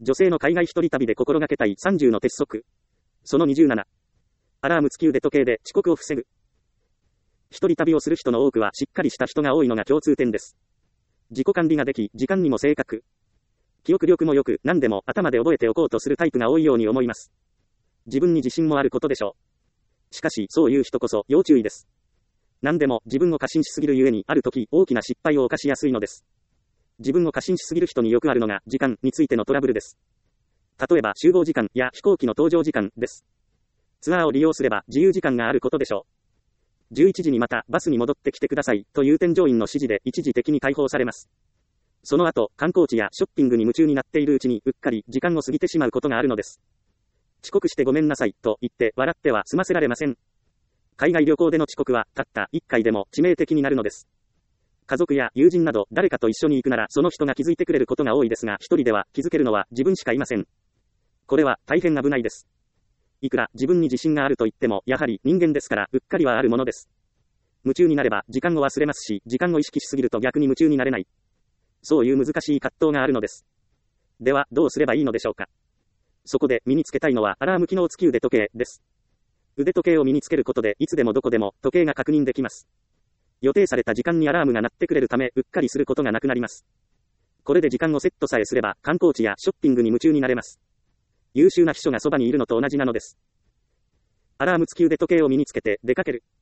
女性の海外一人旅で心がけたい30の鉄則。その27。アラーム付き腕時計で遅刻を防ぐ。一人旅をする人の多くはしっかりした人が多いのが共通点です。自己管理ができ、時間にも正確。記憶力も良く、何でも頭で覚えておこうとするタイプが多いように思います。自分に自信もあることでしょう。しかし、そういう人こそ要注意です。何でも自分を過信しすぎるゆえに、ある時大きな失敗を犯しやすいのです。自分を過信しすぎる人によくあるのが、時間についてのトラブルです。例えば、集合時間や飛行機の搭乗時間です。ツアーを利用すれば自由時間があることでしょう。11時にまたバスに戻ってきてくださいという添乗員の指示で一時的に解放されます。その後、観光地やショッピングに夢中になっているうちにうっかり時間を過ぎてしまうことがあるのです。遅刻してごめんなさいと言って笑っては済ませられません。海外旅行での遅刻はたった1回でも致命的になるのです。家族や友人など誰かと一緒に行くならその人が気づいてくれることが多いですが、一人では気づけるのは自分しかいません。これは大変危ないです。いくら自分に自信があると言っても、やはり人間ですからうっかりはあるものです。夢中になれば時間を忘れますし、時間を意識しすぎると逆に夢中になれない。そういう難しい葛藤があるのです。では、どうすればいいのでしょうか。そこで身につけたいのはアラーム機能付き腕時計です。腕時計を身につけることでいつでもどこでも時計が確認できます。予定された時間にアラームが鳴ってくれるため、うっかりすることがなくなります。これで時間をセットさえすれば、観光地やショッピングに夢中になれます。優秀な秘書がそばにいるのと同じなのです。アラーム付き腕時計を身につけて出かける。